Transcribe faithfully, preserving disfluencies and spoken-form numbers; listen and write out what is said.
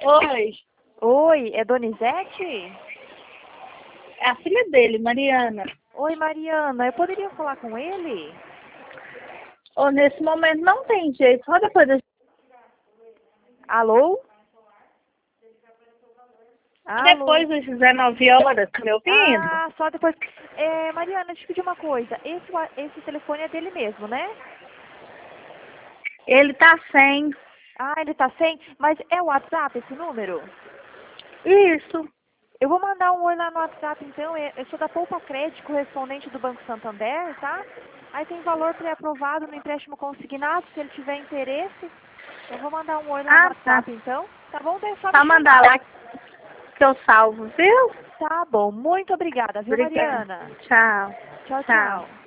Oi, Oi, é Donizete? é a filha dele, Mariana. Oi, Mariana, eu poderia falar com ele? Oh, nesse momento não tem jeito, só depois da... Alô? Alô? depois das dezenove horas, tá me ouvindo? Ah, só depois. É, Mariana, deixa eu pedir uma coisa. Esse, wa- esse telefone é dele mesmo, né? Ele tá sem. Ah, ele tá sem? Mas é o WhatsApp esse número? Isso. Eu vou mandar um oi lá no WhatsApp, então. É- Eu sou da Poupa Crédito, correspondente do Banco Santander, tá? Aí tem valor pré-aprovado no empréstimo consignado, se ele tiver interesse. Eu vou mandar um oi lá no Ah, tá. WhatsApp, então. Tá bom? Daí é só me Só mandar chamar. lá que eu salvo, viu? Tá bom. Muito obrigada, viu, Obrigada. Mariana? Tchau. Tchau, Tchau. tchau.